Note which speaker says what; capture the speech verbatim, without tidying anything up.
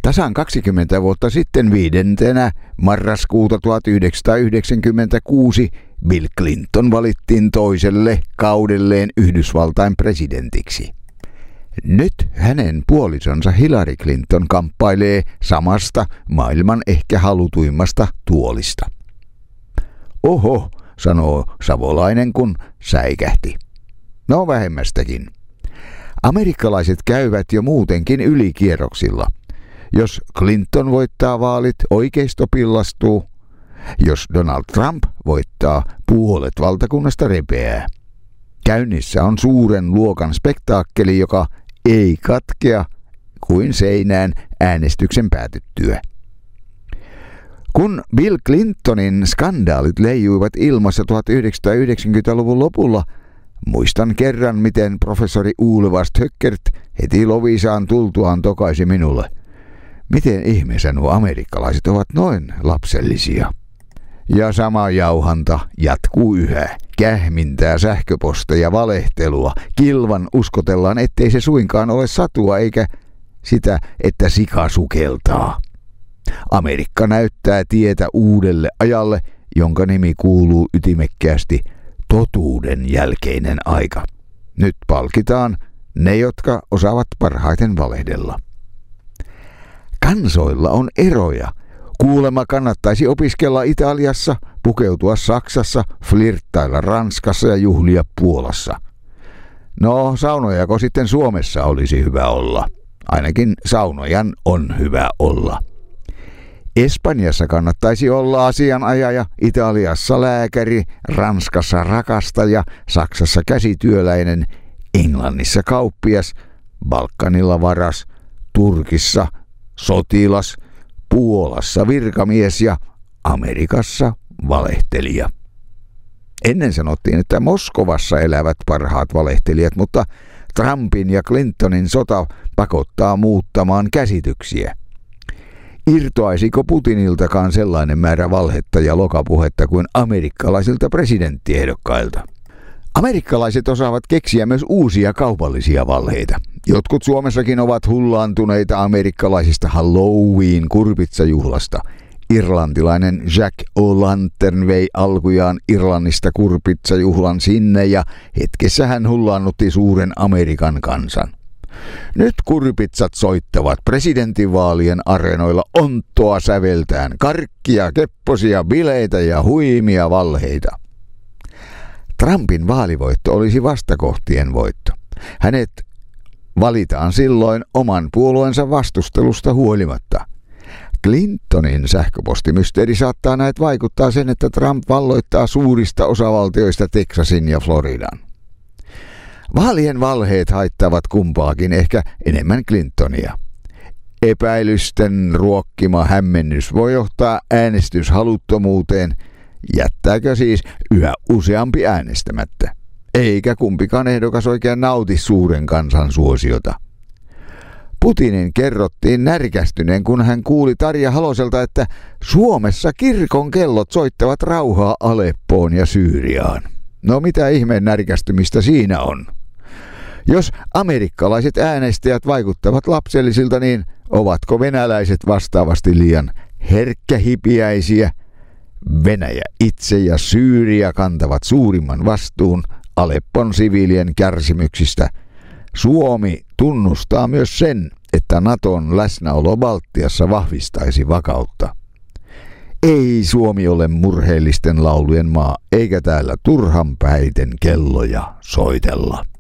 Speaker 1: Tasan kaksikymmentä vuotta sitten viidentenä marraskuuta tuhatyhdeksänsataayhdeksänkymmentäkuusi Bill Clinton valittiin toiselle kaudelleen Yhdysvaltain presidentiksi. Nyt hänen puolisonsa Hillary Clinton kamppailee samasta maailman ehkä halutuimmasta tuolista. Oho, sanoo savolainen, kun säikähti. No vähemmästäkin. Amerikkalaiset käyvät jo muutenkin ylikierroksilla. Jos Clinton voittaa vaalit, oikeisto pillastuu. Jos Donald Trump voittaa, puolet valtakunnasta repeää. Käynnissä on suuren luokan spektaakkeli, joka ei katkea kuin seinään äänestyksen päätyttyä. Kun Bill Clintonin skandaalit leijuivat ilmassa tuhatyhdeksänsataayhdeksänkymmentäluvun lopulla, muistan kerran, miten professori Ole Vast Höckert heti Lovisaan tultuaan tokaisi minulle. Miten ihmeessä nuo amerikkalaiset ovat noin lapsellisia? Ja sama jauhanta jatkuu yhä. Kähmintää, sähköposteja, valehtelua. Kilvan uskotellaan, ettei se suinkaan ole satua eikä sitä, että sika sukeltaa. Amerikka näyttää tietä uudelle ajalle, jonka nimi kuuluu ytimekkäästi totuuden jälkeinen aika. Nyt palkitaan ne, jotka osaavat parhaiten valehdella. Kansoilla on eroja. Kuulemma kannattaisi opiskella Italiassa, pukeutua Saksassa, flirttailla Ranskassa ja juhlia Puolassa. No, saunojako sitten Suomessa olisi hyvä olla? Ainakin saunojan on hyvä olla. Espanjassa kannattaisi olla asianajaja, Italiassa lääkäri, Ranskassa rakastaja, Saksassa käsityöläinen, Englannissa kauppias, Balkanilla varas, Turkissa sotilas, Puolassa virkamies ja Amerikassa valehtelija. Ennen sanottiin, että Moskovassa elävät parhaat valehtelijat, mutta Trumpin ja Clintonin sota pakottaa muuttamaan käsityksiä. Irtoaisiko Putiniltakaan sellainen määrä valhetta ja lokapuhetta kuin amerikkalaisilta presidenttiehdokkailta? Amerikkalaiset osaavat keksiä myös uusia kaupallisia valheita. Jotkut Suomessakin ovat hullaantuneita amerikkalaisista Halloween-kurpitsajuhlasta. Irlantilainen Jack O'Lantern vei alkujaan Irlannista kurpitsajuhlan sinne ja hetkessä hän hullaannutti suuren Amerikan kansan. Nyt kurpitsat soittavat presidentinvaalien areenoilla onttoa säveltään, karkkia, kepposia, bileitä ja huimia valheita. Trumpin vaalivoitto olisi vastakohtien voitto. Hänet valitaan silloin oman puolueensa vastustelusta huolimatta. Clintonin sähköpostimysteeri saattaa näet vaikuttaa sen, että Trump valloittaa suurista osavaltioista Teksasin ja Floridan. Vaalien valheet haittavat kumpaakin, ehkä enemmän Clintonia. Epäilysten ruokkima hämmennys voi johtaa äänestyshaluttomuuteen. Jättääkö siis yhä useampi äänestämättä? Eikä kumpikaan ehdokas oikein nauti suuren kansan suosiota. Putinin kerrottiin närkästyneen, kun hän kuuli Tarja Haloselta, että Suomessa kirkon kellot soittavat rauhaa Aleppoon ja Syyriaan. No mitä ihmeen närkästymistä siinä on? Jos amerikkalaiset äänestäjät vaikuttavat lapsellisilta, niin ovatko venäläiset vastaavasti liian herkkähipiäisiä? Venäjä itse ja Syyria kantavat suurimman vastuun Aleppon siviilien kärsimyksistä. Suomi tunnustaa myös sen, että Naton läsnäolo Baltiassa vahvistaisi vakautta. Ei Suomi ole murheellisten laulujen maa, eikä täällä turhanpäiten kelloja soitella.